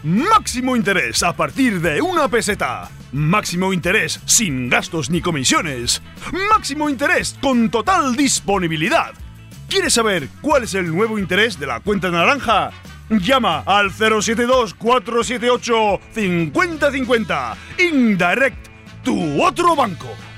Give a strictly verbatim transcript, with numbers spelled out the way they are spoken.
Máximo interés a partir de una peseta. Máximo interés sin gastos ni comisiones. Máximo interés con total disponibilidad. ¿Quieres saber cuál es el nuevo interés de la cuenta naranja? Llama al cero siete dos, cuatro siete ocho, cinco cero cinco cero. Indirect, tu otro banco.